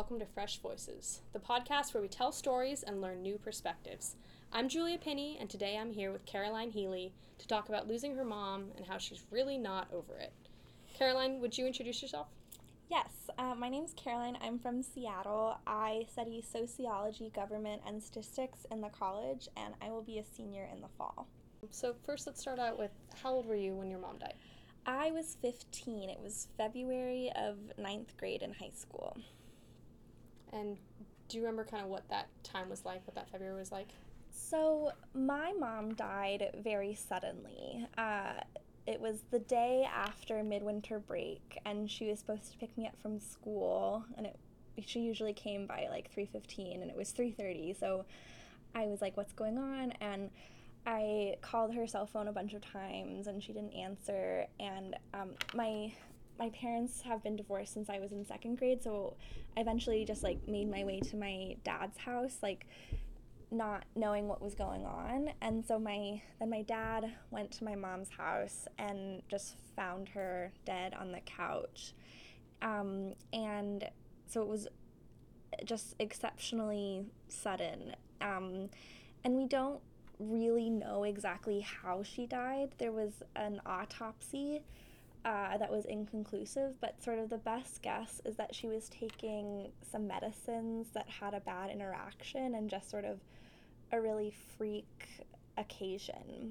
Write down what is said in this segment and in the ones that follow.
welcome to Fresh Voices, the podcast where we tell stories and learn new perspectives. I'm Julia Pinney, and today I'm here with Caroline Healy to talk about losing her mom and how she's really not over it. Caroline, would you introduce yourself? Yes, my name's Caroline. I'm from Seattle. I study sociology, government, and statistics in the college, and I will be a senior in the fall. So first, let's start out with, how old were you when your mom died? I was 15. It was February of 9th grade in high school. And do you remember kind of what that time was like, what that February was like? So my mom died very suddenly. It was the day after midwinter break, and she was supposed to pick me up from school, and she usually came by like 3:15, and it was 3:30, so I was like, what's going on? And I called her cell phone a bunch of times, and she didn't answer, and my parents have been divorced since I was in second grade, so I eventually just like made my way to my dad's house, like not knowing what was going on. And so my dad went to my mom's house and just found her dead on the couch. And so it was just exceptionally sudden. And we don't really know exactly how she died. There was an autopsy that was inconclusive, but sort of the best guess is that she was taking some medicines that had a bad interaction and just sort of a really freak occasion.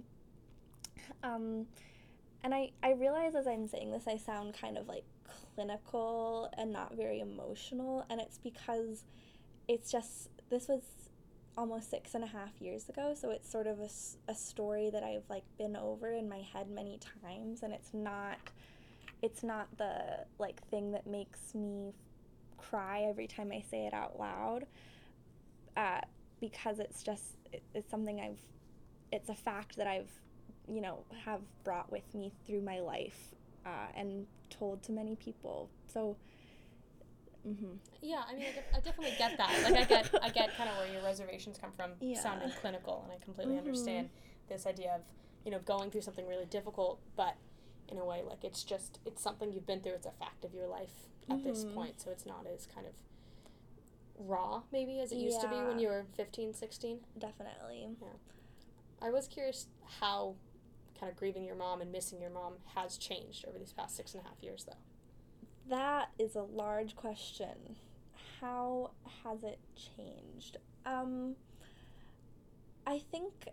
And I realize as I'm saying this, I sound kind of like clinical and not very emotional, and it's because this was almost 6.5 years ago, so it's sort of a story that I've like been over in my head many times, and it's not the like thing that makes me cry every time I say it out loud, because it's something it's a fact that I've have brought with me through my life, and told to many people. So Yeah, I mean, I definitely get that. Like, I get kind of where your reservations come from, sounding clinical, and I completely understand this idea of, going through something really difficult, but in a way, like, it's something you've been through. It's a fact of your life at this point, so it's not as kind of raw, maybe, as it used to be when you were 15, 16. Definitely. Yeah. I was curious how kind of grieving your mom and missing your mom has changed over these past 6.5 years, though. That is a large question. How has it changed? I think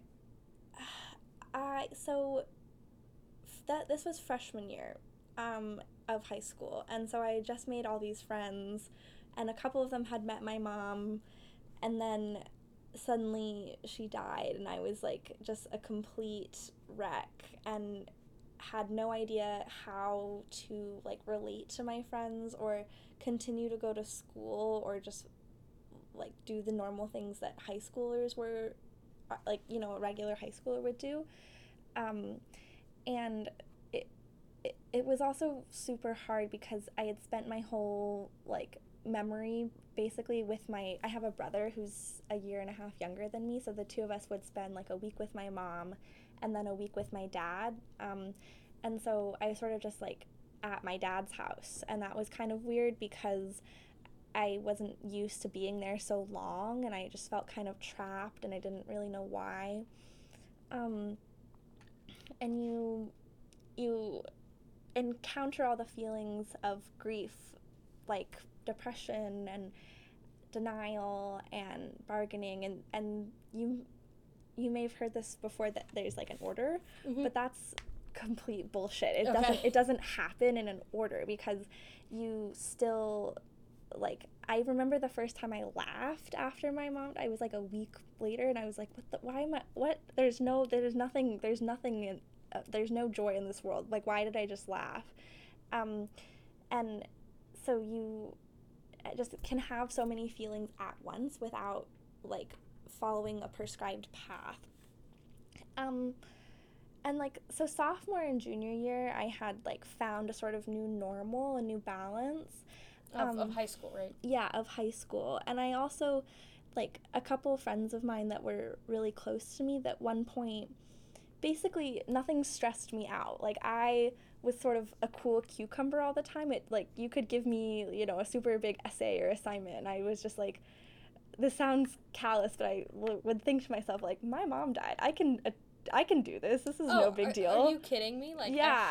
this was freshman year of high school, and so I just made all these friends, and a couple of them had met my mom, and then suddenly she died, and I was like just a complete wreck and had no idea how to like relate to my friends or continue to go to school or just like do the normal things that high schoolers were like, a regular high schooler would do. And it was also super hard because I had spent my whole like memory basically with I have a brother who's a year and a half younger than me, so the two of us would spend like a week with my mom and then a week with my dad, and so I was sort of just like at my dad's house, and that was kind of weird because I wasn't used to being there so long, and I just felt kind of trapped, and I didn't really know why. And you encounter all the feelings of grief, like depression and denial and bargaining, and you may have heard this before, that there's like an order, but that's complete bullshit. It doesn't happen in an order, because you still, like, I remember the first time I laughed after my mom, I was like a week later, and I was like, there's no joy in this world, like, why did I just laugh? And so you just can have so many feelings at once without like following a prescribed path. And like, so sophomore and junior year, I had like found a sort of new normal, a new balance. Of high school, right? Yeah, of high school. And I also, like, a couple friends of mine that were really close to me, that one point, basically nothing stressed me out. Like, I was sort of a cool cucumber all the time. It, like, you could give me, you know, a super big essay or assignment, and I was just like, this sounds callous, but I would think to myself, like, my mom died. I can do this. This is no big deal. Are you kidding me? Like, yeah.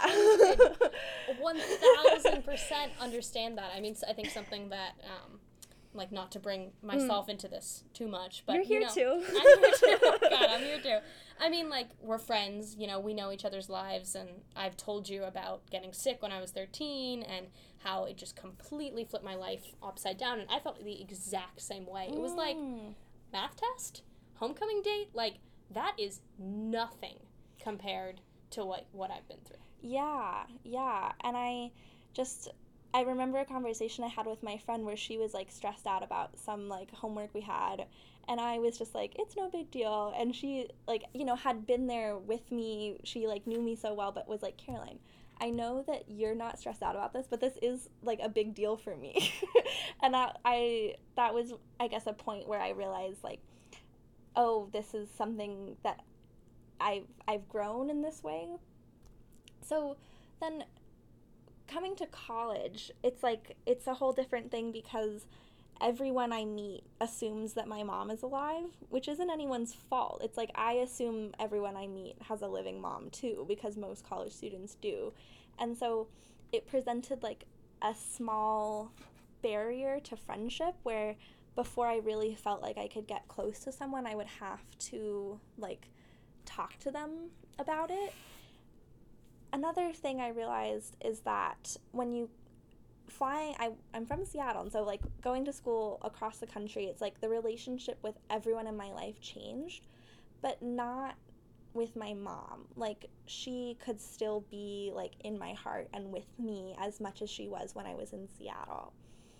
1,000% understand that. I mean, I think something that, like, not to bring myself into this too much, but, You're here too. I'm here too. God, I'm here too. I mean, like, we're friends, you know, we know each other's lives, and I've told you about getting sick when I was 13, and how it just completely flipped my life upside down, and I felt the exact same way. It was like, math test, homecoming date, like, that is nothing compared to what I've been through. Yeah. And I remember a conversation I had with my friend where she was, like, stressed out about some, like, homework we had, and I was just like, it's no big deal. And she, like, you know, had been there with me. She, like, knew me so well, but was like, Caroline, I know that you're not stressed out about this, but this is, like, a big deal for me. And that was, I guess, a point where I realized, like, oh, this is something that I've grown in this way. So then coming to college, it's like, it's a whole different thing because everyone I meet assumes that my mom is alive, which isn't anyone's fault. It's like, I assume everyone I meet has a living mom too, because most college students do. And so it presented, like, a small barrier to friendship where before I really felt like I could get close to someone, I would have to, like, talk to them about it. Another thing I realized is that when you I'm from Seattle, and so, like, going to school across the country, it's like the relationship with everyone in my life changed, but not with my mom. Like, she could still be, like, in my heart and with me as much as she was when I was in Seattle.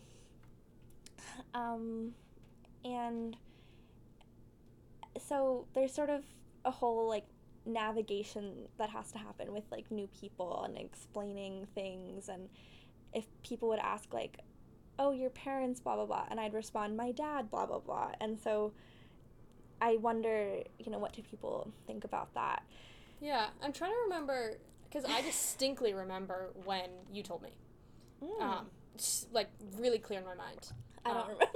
And so there's sort of a whole, like, navigation that has to happen with, like, new people and explaining things. And if people would ask, like, oh, your parents, blah, blah, blah, and I'd respond, my dad, blah, blah, blah. And so I wonder, you know, what do people think about that? Yeah, I'm trying to remember, because I distinctly remember when you told me. Just, like, really clear in my mind. I don't remember.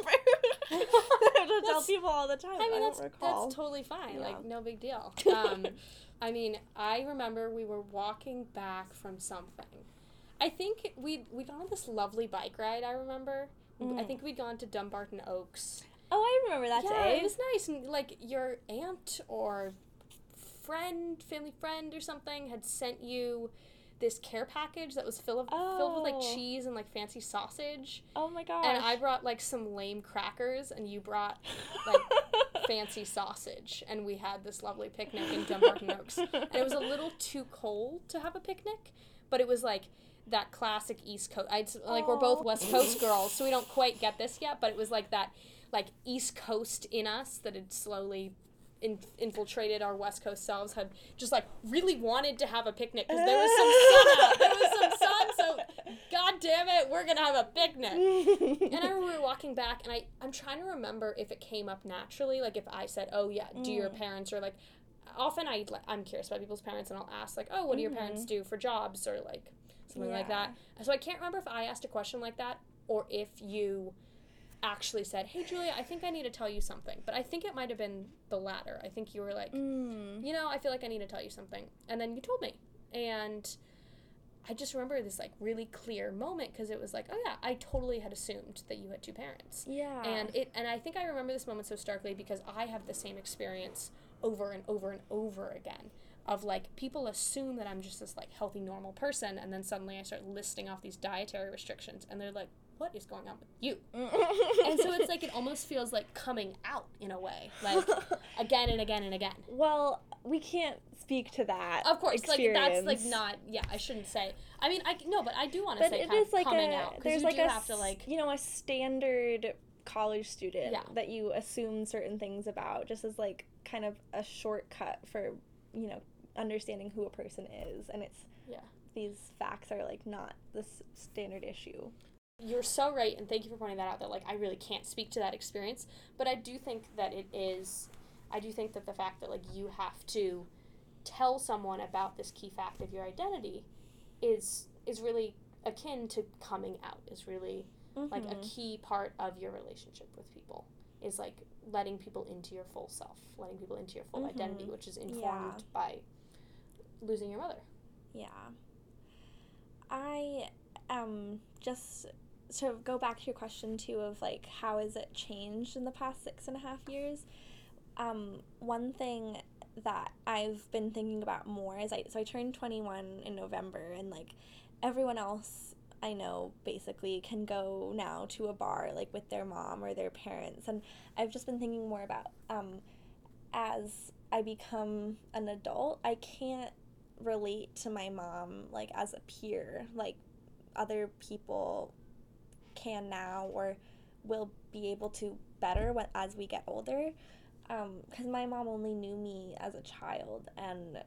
I have to tell people all the time. I mean, that's totally fine. Yeah. Like, no big deal. I mean, I remember we were walking back from something. I think we'd gone on this lovely bike ride, I remember. I think we'd gone to Dumbarton Oaks. Oh, I remember that day. Yeah, it was nice. And, like, your aunt or family friend or something had sent you this care package that was filled with, like, cheese and, like, fancy sausage. Oh, my gosh. And I brought, like, some lame crackers, and you brought, like, fancy sausage. And we had this lovely picnic in Dumbarton Oaks. And it was a little too cold to have a picnic, but it was, like, that classic East Coast. We're both West Coast girls, so we don't quite get this yet, but it was, like, that, like, East Coast in us that had slowly infiltrated our West Coast selves, had just, like, really wanted to have a picnic because there was some sun out. There was some sun, so God damn it, we're gonna have a picnic. And I remember we were walking back, and I'm trying to remember if it came up naturally, like, if I said, oh yeah, do your parents, or, like, often I'm curious about people's parents, and I'll ask, like, oh, what do your parents do for jobs, or, like, something like that. So I can't remember if I asked a question like that, or if you actually said, hey, Julia, I think I need to tell you something. But I think it might have been the latter. I think you were like, you know, I feel like I need to tell you something. And then you told me. And I just remember this, like, really clear moment, because it was like, oh, yeah, I totally had assumed that you had two parents. Yeah. And I think I remember this moment so starkly because I have the same experience over and over and over again of, like, people assume that I'm just this, like, healthy, normal person, and then suddenly I start listing off these dietary restrictions, and they're like, what is going on with you? And so it's like, it almost feels like coming out in a way, like, again and again and again. Well, we can't speak to that. Of course, experience. Like, that's, like, not, yeah, I shouldn't say, I mean, but I do want to say it is like coming out, because you do have to, like, you know, a standard college student that you assume certain things about, just as, like, kind of a shortcut for, you know, understanding who a person is, and it's, these facts are, like, not the standard issue. You're so right, and thank you for pointing that out, that, like, I really can't speak to that experience, but I do think that the fact that, like, you have to tell someone about this key fact of your identity is really akin to coming out, is really like a key part of your relationship with people, is like letting people into your full self, letting people into your full identity, which is informed by losing your mother. Yeah. I just to go back to your question too of like how has it changed in the past 6.5 years. One thing that I've been thinking about more is I turned 21 in November, and like everyone else I know basically can go now to a bar like with their mom or their parents, and I've just been thinking more about as I become an adult, I can't relate to my mom like as a peer like other people can now or will be able to better as we get older, because my mom only knew me as a child, and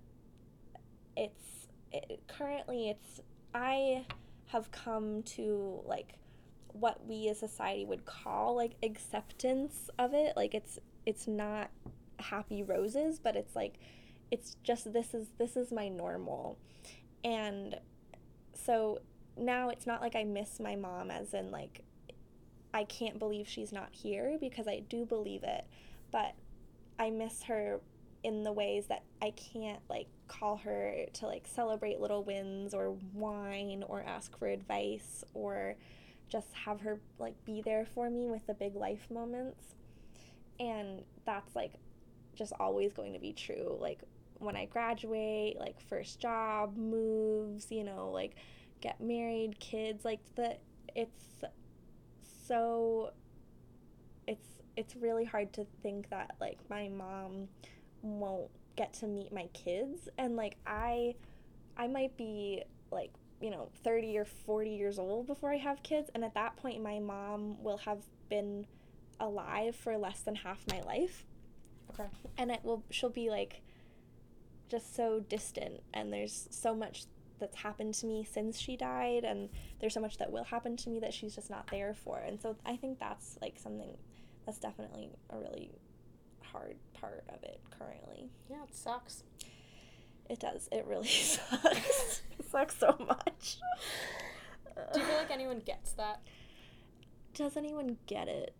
currently I have come to like what we as society would call like acceptance of it. Like it's not happy roses, but it's like it's just this is my normal. And so now it's not like I miss my mom as in like I can't believe she's not here, because I do believe it, but I miss her in the ways that I can't like call her to like celebrate little wins or whine or ask for advice or just have her like be there for me with the big life moments. And that's like just always going to be true. Like when I graduate, like first job, moves, you know, like get married, kids, like it's so it's really hard to think that like my mom won't get to meet my kids, and like I might be like, you know, 30 or 40 years old before I have kids, and at that point my mom will have been alive for less than half my life. Okay. And she'll be like just so distant, and there's so much that's happened to me since she died, and there's so much that will happen to me that she's just not there for. And so I think that's like something that's definitely a really hard part of it currently. Yeah, it sucks. It does. It really sucks. It sucks so much. Do you feel like anyone gets that? Does anyone get it?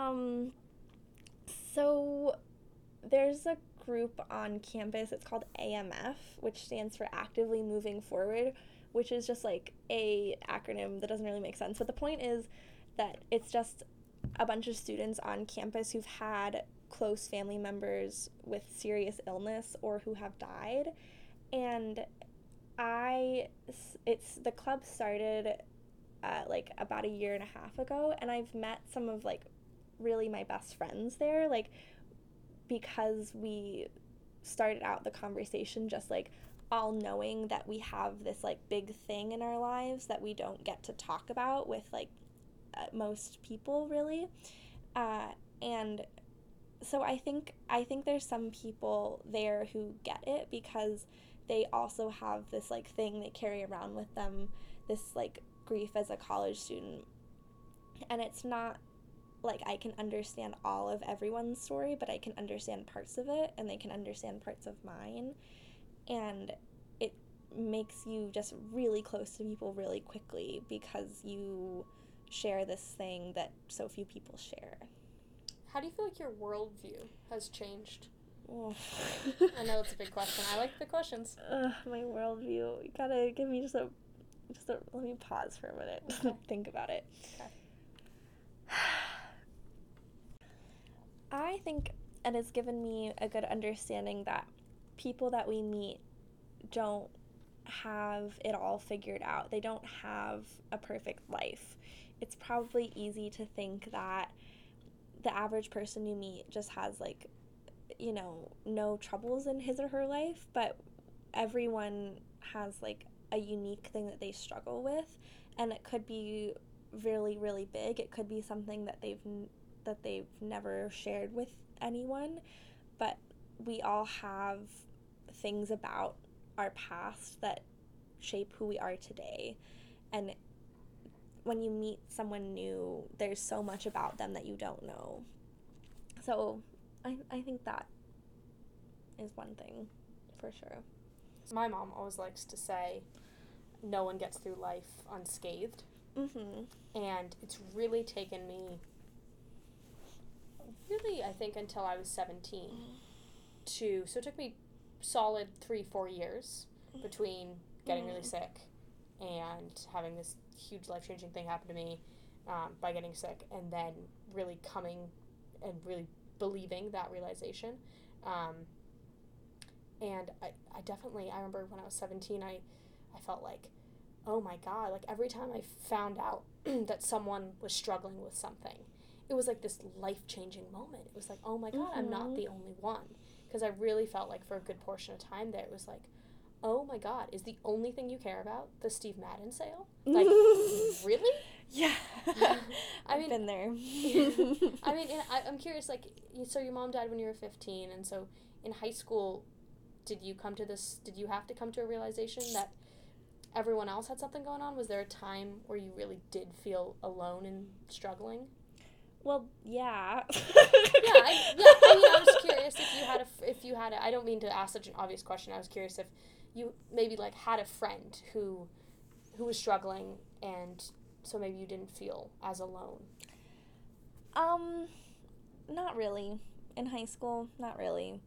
So there's a group on campus, it's called AMF, which stands for Actively Moving Forward, which is just like a acronym that doesn't really make sense. But the point is that it's just a bunch of students on campus who've had close family members with serious illness or who have died. And the club started like about a year and a half ago, and I've met some of like really my best friends there, like because we started out the conversation just like all knowing that we have this like big thing in our lives that we don't get to talk about with like most people really, and so I think there's some people there who get it because they also have this like thing they carry around with them, this like grief as a college student. And it's not like I can understand all of everyone's story, but I can understand parts of it, and they can understand parts of mine. And it makes you just really close to people really quickly because you share this thing that so few people share. How do you feel like your worldview has changed? Oh. I know it's a big question. I like big questions. My worldview. You gotta give me just a let me pause for a minute. Okay. Think about it. Okay. I think it has given me a good understanding that people that we meet don't have it all figured out. They don't have a perfect life. It's probably easy to think that the average person you meet just has like, you know, no troubles in his or her life, but everyone has like a unique thing that they struggle with, and it could be really, really big. It could be something that they've never shared with anyone, but we all have things about our past that shape who we are today. And when you meet someone new, there's so much about them that you don't know. So I think that is one thing for sure. My mom always likes to say, no one gets through life unscathed. Mm-hmm. And it's really taken me, I think, until I was 17 so it took me solid 3-4 years between getting really sick and having this huge life-changing thing happen to me by getting sick, and then really coming and really believing that realization. And I definitely, I remember when I was 17, I felt like, oh my God, like every time I found out that someone was struggling with something, it was like this life-changing moment. It was like, oh my God, I'm not the only one. Because I really felt like for a good portion of time there, it was like, oh my God, is the only thing you care about the Steve Madden sale? Like, really? Yeah. I've been there. I mean, and I'm curious, like, so your mom died when you were 15, and so in high school, did you have to come to a realization that everyone else had something going on? Was there a time where you really did feel alone and struggling? Well, yeah. I mean, I was curious if you had a, I don't mean to ask such an obvious question. I was curious if you maybe, like, had a friend who was struggling, and so maybe you didn't feel as alone. Not really. In high school, not really.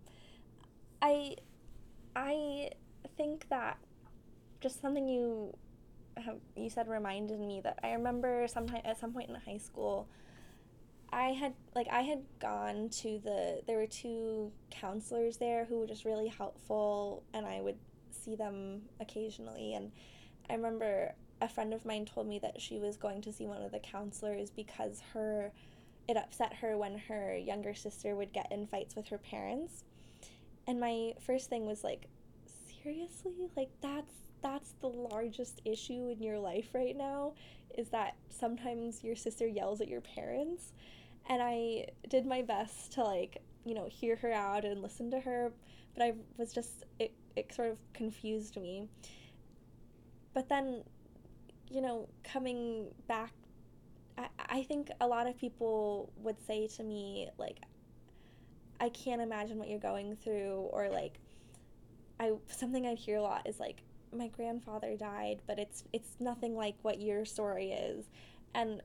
I think that just something you said reminded me that I remember at some point in high school, I had gone to there were 2 counselors there who were just really helpful, and I would see them occasionally. And I remember a friend of mine told me that she was going to see one of the counselors because it upset her when her younger sister would get in fights with her parents. And my first thing was like, seriously? Like, that's the largest issue in your life right now, is that sometimes your sister yells at your parents? And I did my best to, like, hear her out and listen to her, but I was just, it sort of confused me. But then, coming back, I think a lot of people would say to me, like, I can't imagine what you're going through, or like, something I'd hear a lot is like, my grandfather died, but it's nothing like what your story is. And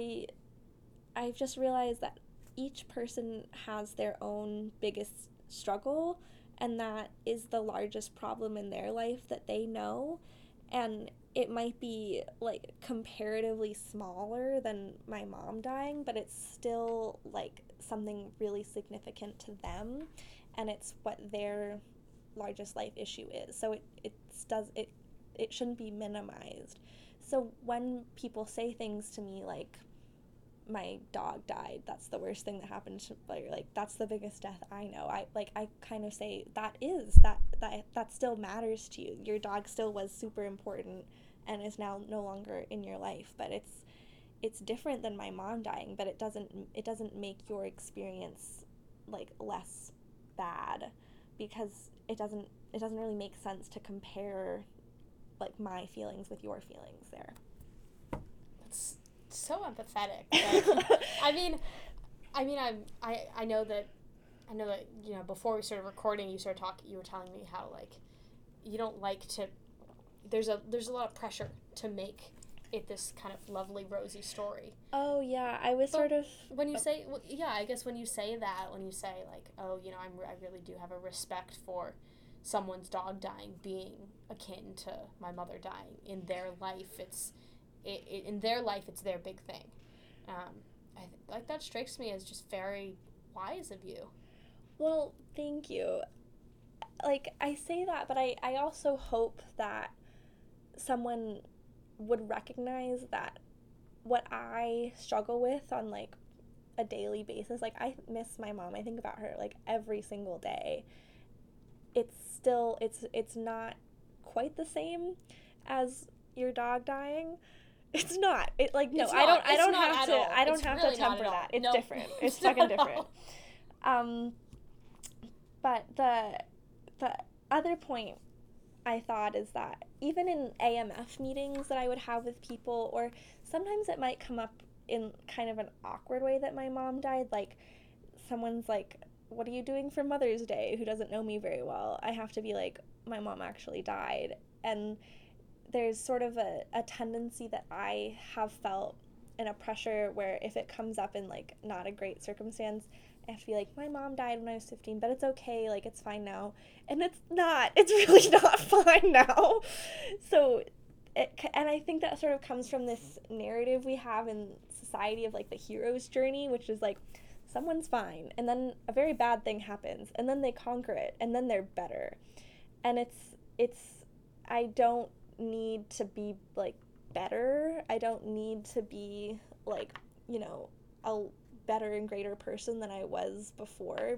I've just realized that each person has their own biggest struggle, and that is the largest problem in their life that they know. And it might be, like, comparatively smaller than my mom dying, but it's still, like, something really significant to them, and it's what their largest life issue is. So it shouldn't be minimized. So when people say things to me like, my dog died, that's the worst thing that happened to, like that's the biggest death I know, I kind of say that still matters to you. Your dog still was super important and is now no longer in your life, but it's different than my mom dying, but it doesn't make your experience, like, less bad, because it doesn't really make sense to compare, like, my feelings with your feelings there. That's so empathetic. Like, I know that before we started recording, you were telling me how, like, you don't like to, there's a lot of pressure to make it this kind of lovely rosy story. Oh yeah, I was sort of, when you say, I guess when you say that, when you say, like, oh, I really do have a respect for someone's dog dying being akin to my mother dying. In their life, it's their big thing. Like, that strikes me as just very wise of you. Well, thank you. Like, I say that, but I also hope that someone would recognize that what I struggle with on, like, a daily basis, like, I miss my mom. I think about her, like, every single day. It's still, it's not quite the same as your dog dying. It's not. It, like, no, I don't have to temper that. It's different. It's fucking different. But the other point I thought is that even in AMF meetings that I would have with people, or sometimes it might come up in kind of an awkward way that my mom died, like, someone's like, what are you doing for Mother's Day, who doesn't know me very well. I have to be like, my mom actually died. And there's sort of a tendency that I have felt in a pressure where if it comes up in, like, not a great circumstance, I have to be like, my mom died when I was 15, but it's okay, like, it's fine now. And it's not. It's really not fine now. So, and I think that sort of comes from this narrative we have in society of, like, the hero's journey, which is, like, someone's fine, and then a very bad thing happens, and then they conquer it, and then they're better. And I don't need to be, like, better. I don't need to be, like, you know, a better and greater person than I was before.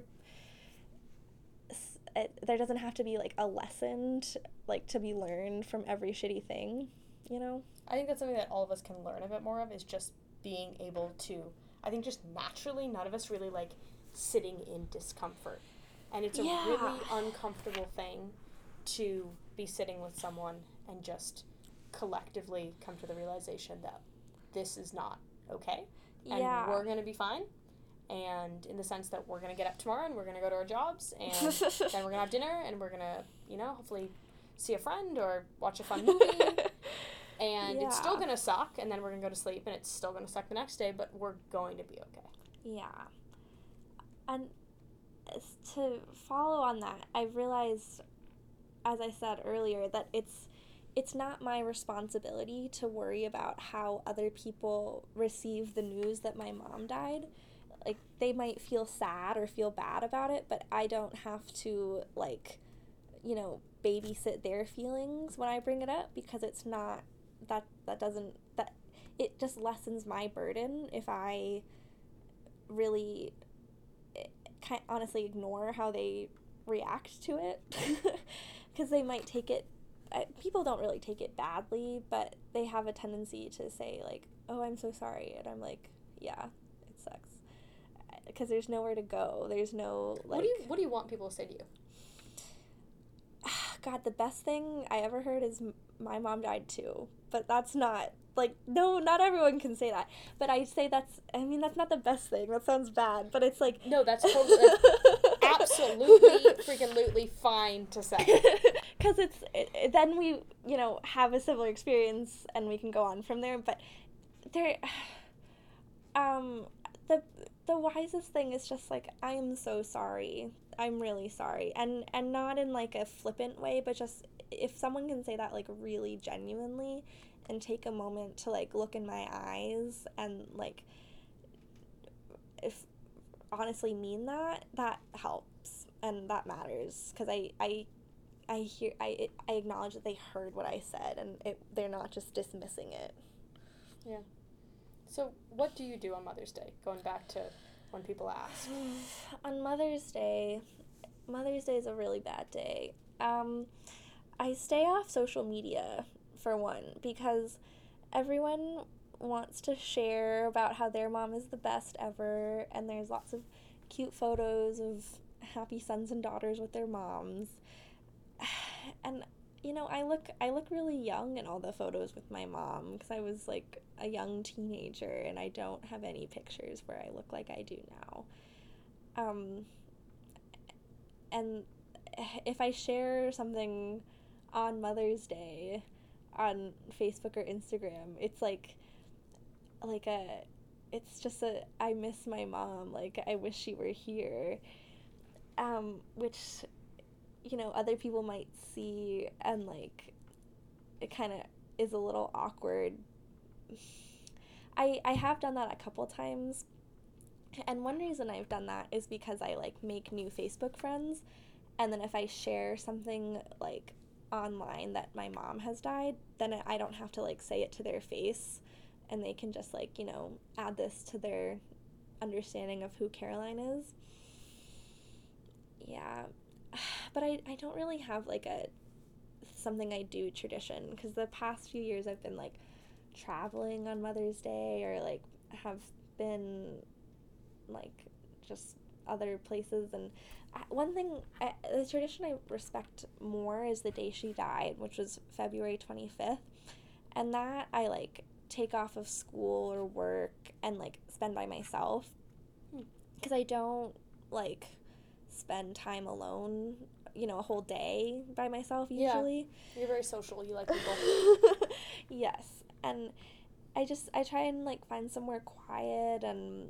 There doesn't have to be, like, a lesson to be learned from every shitty thing, you know? I think that's something that all of us can learn a bit more of, is just being able to, I think just naturally, none of us really like sitting in discomfort. And it's a really uncomfortable thing to be sitting with someone and just collectively come to the realization that this is not okay. And we're going to be fine. And in the sense that we're going to get up tomorrow and we're going to go to our jobs, and then we're going to have dinner, and we're going to, you know, hopefully see a friend or watch a fun movie. And it's still going to suck, and then we're going to go to sleep, and it's still going to suck the next day, but we're going to be okay. Yeah. And to follow on that, I realized, as I said earlier, that it's not my responsibility to worry about how other people receive the news that my mom died. Like, they might feel sad or feel bad about it, but I don't have to, like, you know, babysit their feelings when I bring it up, because it's not, it just lessens my burden if I really honestly ignore how they react to it. Because they might take it, people don't really take it badly, but they have a tendency to say, like, oh, I'm so sorry. And I'm like, yeah, it sucks. Because there's nowhere to go. There's no, like... What do you want people to say to you? God, the best thing I ever heard is, my mom died too. But that's not, like, no, not everyone can say that. But I say that's not the best thing. That sounds bad. But it's like... No, that's totally, like, absolutely, freaking fine to say. Because then we, you know, have a similar experience and we can go on from there. But there... The wisest thing is just, like, I am so sorry. I'm really sorry. And not in, like, a flippant way, but just, if someone can say that, like, really genuinely and take a moment to, like, look in my eyes and, like, if honestly mean that helps. And that matters. Because I acknowledge that they heard what I said, and they're not just dismissing it. Yeah. So, what do you do on Mother's Day? Going back to when people ask. On Mother's Day is a really bad day. I stay off social media, for one, because everyone wants to share about how their mom is the best ever, and there's lots of cute photos of happy sons and daughters with their moms. And you know, I look really young in all the photos with my mom, because I was, like, a young teenager, and I don't have any pictures where I look like I do now. And if I share something on Mother's Day on Facebook or Instagram, it's it's just I miss my mom, like, I wish she were here, which, you know, other people might see, and, like, it kind of is a little awkward. I have done that a couple times, and one reason I've done that is because I, like, make new Facebook friends, and then if I share something, like, online that my mom has died, then I don't have to, like, say it to their face, and they can just, like, you know, add this to their understanding of who Caroline is. Yeah. But I don't really have, like, something I do tradition, because the past few years I've been, like, traveling on Mother's Day, or, like, have been, like, just other places. And one thing, the tradition I respect more is the day she died, which was February 25th, and that I, like, take off of school or work and, like, spend by myself, because I don't, like, spend time alone a whole day by myself usually. Yeah. You're very social. You like people. Yes. And I try and, like, find somewhere quiet, and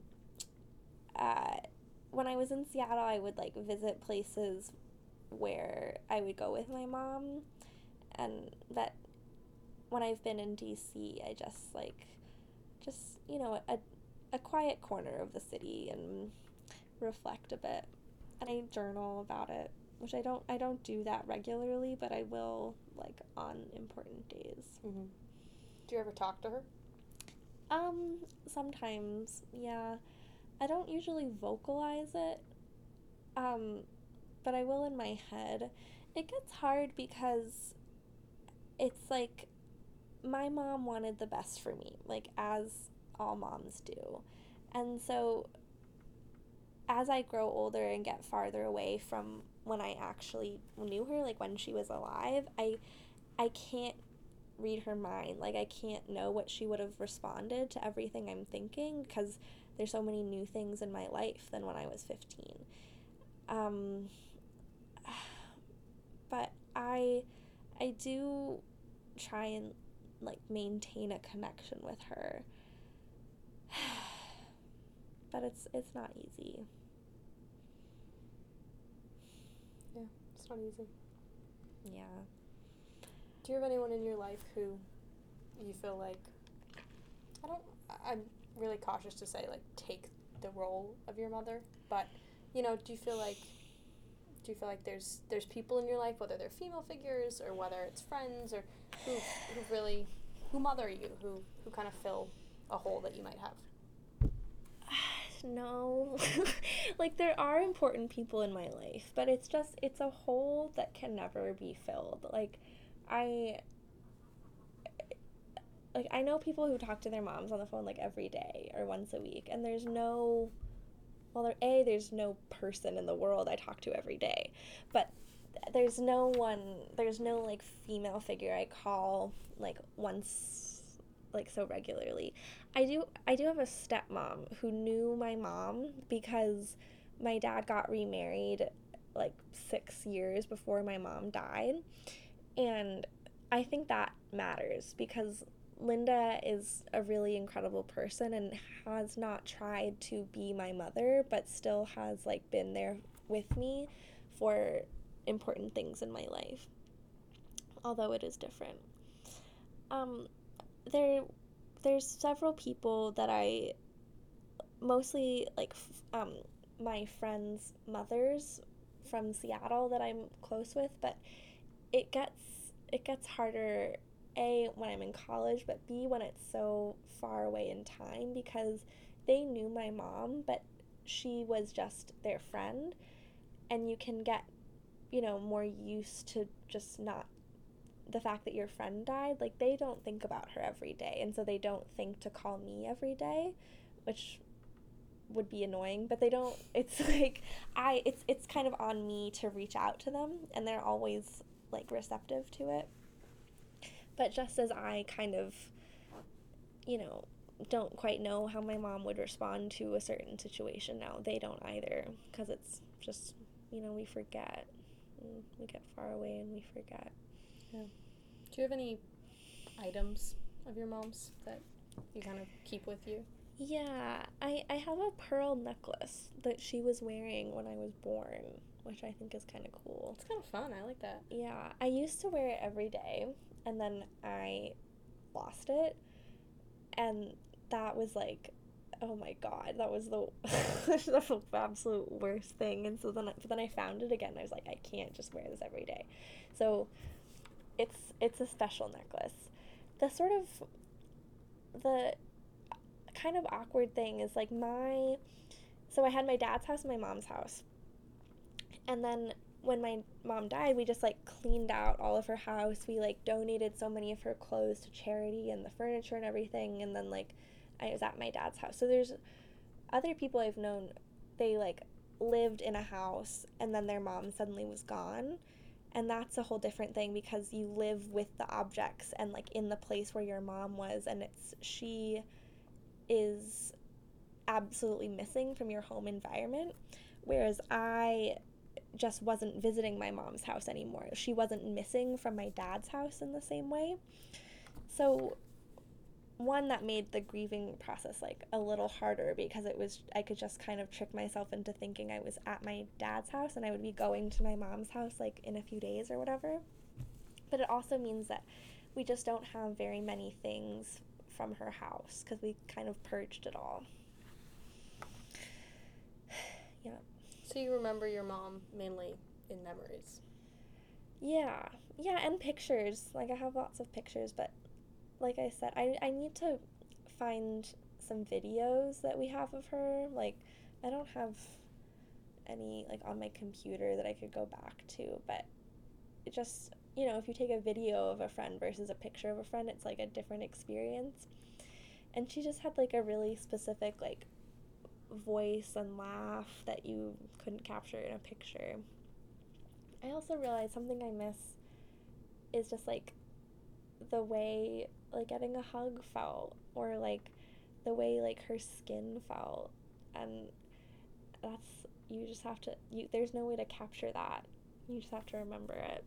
when I was in Seattle, I would, like, visit places where I would go with my mom, and that when I've been in DC, I just a quiet corner of the city and reflect a bit. And I journal about it, which I don't do that regularly, but I will, like, on important days. Mm-hmm. Do you ever talk to her? Sometimes, yeah. I don't usually vocalize it, but I will in my head. It gets hard because it's like my mom wanted the best for me, like, as all moms do. And so as I grow older and get farther away from when I actually knew her, like when she was alive, I can't read her mind. Like, I can't know what she would have responded to everything I'm thinking, because there's so many new things in my life than when I was 15. But I do try and, like, maintain a connection with her. But it's not easy. Yeah, it's not easy. Yeah. Do you have anyone in your life who you feel like, I'm really cautious to say, like, take the role of your mother, but, do you feel like there's people in your life, whether they're female figures or whether it's friends, or who mother you, who kind of fill a hole that you might have? No. Like, there are important people in my life, but it's a hole that can never be filled. Like, I know people who talk to their moms on the phone, like, every day or once a week, and there's no person in the world I talk to every day, but there's no, like, female figure I call, like, once, like, so regularly. I do have a stepmom who knew my mom because my dad got remarried, like, 6 years before my mom died, and I think that matters because Linda is a really incredible person and has not tried to be my mother, but still has, like, been there with me for important things in my life, although it is different. There's several people that I mostly, like, my friends' mothers from Seattle that I'm close with, but it gets harder, A, when I'm in college, but B, when it's so far away in time, because they knew my mom, but she was just their friend, and you can get, more used to just not the fact that your friend died. Like, they don't think about her every day, and so they don't think to call me every day, which would be annoying, but they don't. It's like it's kind of on me to reach out to them, and they're always, like, receptive to it. But just as I kind of, don't quite know how my mom would respond to a certain situation now, they don't either, because it's just, we forget. We get far away and we forget. Yeah. Do you have any items of your mom's that you kind of keep with you? Yeah, I have a pearl necklace that she was wearing when I was born, which I think is kind of cool. It's kind of fun. I like that. Yeah, I used to wear it every day, and then I lost it, and that was like, oh my god, that was the absolute worst thing. And so then I found it again. I was like, I can't just wear this every day. So it's a special necklace. The kind of awkward thing is, like, so I had my dad's house and my mom's house, and then when my mom died, we just, like, cleaned out all of her house. We, like, donated so many of her clothes to charity and the furniture and everything, and then, like, I was at my dad's house. So there's other people I've known, they, like, lived in a house and then their mom suddenly was gone, and that's a whole different thing because you live with the objects and, like, in the place where your mom was, and she is absolutely missing from your home environment, whereas I just wasn't visiting my mom's house anymore. She wasn't missing from my dad's house in the same way. So one, that made the grieving process like a little harder because I could just kind of trick myself into thinking I was at my dad's house and I would be going to my mom's house like in a few days or whatever. But it also means that we just don't have very many things from her house because we kind of purged it all. Yeah. So you remember your mom mainly in memories? Yeah, and pictures. Like, I have lots of pictures, but like I said, I need to find some videos that we have of her. Like, I don't have any, like, on my computer that I could go back to, but it just, if you take a video of a friend versus a picture of a friend, it's, like, a different experience. And she just had, like, a really specific, like, voice and laugh that you couldn't capture in a picture. I also realized something I miss is just, like, the way, like, getting a hug felt, or, like, the way, like, her skin felt, and you just have to, there's no way to capture that. You just have to remember it.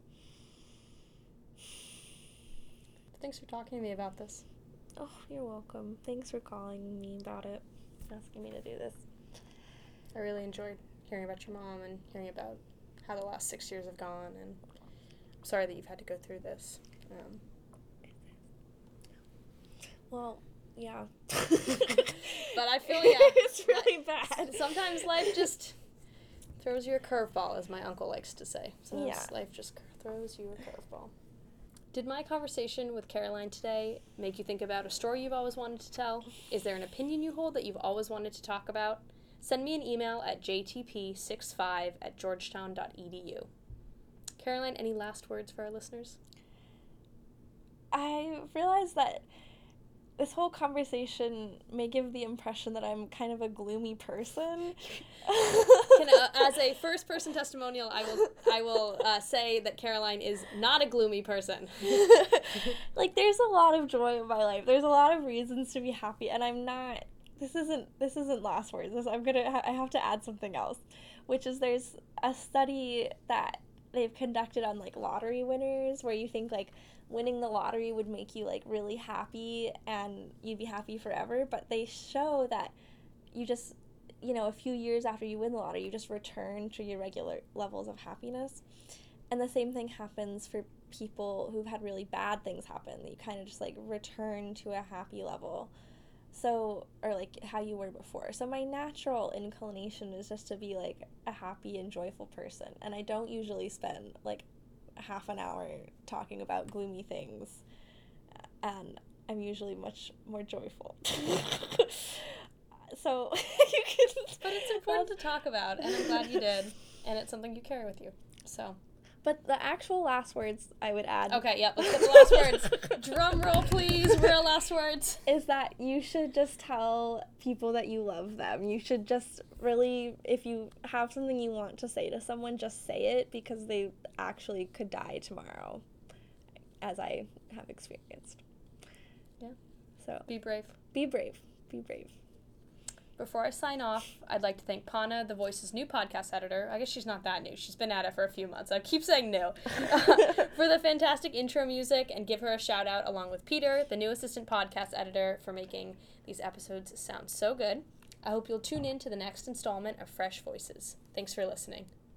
Thanks for talking to me about this. Oh, you're welcome. Thanks for calling me about it, asking me to do this. I really enjoyed hearing about your mom and hearing about how the last 6 years have gone, and I'm sorry that you've had to go through this. Well, yeah. But I feel, yeah. It's really bad. Sometimes life just throws you a curveball, as my uncle likes to say. Sometimes life just throws you a curveball. Did my conversation with Caroline today make you think about a story you've always wanted to tell? Is there an opinion you hold that you've always wanted to talk about? Send me an email at jtp65@georgetown.edu. Caroline, any last words for our listeners? I realized that this whole conversation may give the impression that I'm kind of a gloomy person. As a first-person testimonial, I will say that Caroline is not a gloomy person. Like, there's a lot of joy in my life. There's a lot of reasons to be happy, and I'm not. This isn't last words. I have to add something else, which is there's a study that they've conducted on, like, lottery winners, where you think, like, winning the lottery would make you, like, really happy and you'd be happy forever, but they show that you just, a few years after you win the lottery, you just return to your regular levels of happiness. And the same thing happens for people who've had really bad things happen. You kind of just, like, return to a happy level. So, or, like, how you were before. So my natural inclination is just to be, like, a happy and joyful person. And I don't usually spend, like, half an hour talking about gloomy things. And I'm usually much more joyful. So, you can... But it's important to talk about, and I'm glad you did. And it's something you carry with you. So... But the actual last words I would add... Okay, yeah, let's get the last words. Drum roll, please. Real last words. Is that you should just tell people that you love them. You should just really, if you have something you want to say to someone, just say it, because they actually could die tomorrow, as I have experienced. Yeah. So... Be brave. Be brave. Be brave. Before I sign off, I'd like to thank Pana, The Voice's new podcast editor. I guess she's not that new. She's been at it for a few months. I keep saying new. For the fantastic intro music, and give her a shout out along with Peter, the new assistant podcast editor, for making these episodes sound so good. I hope you'll tune in to the next installment of Fresh Voices. Thanks for listening.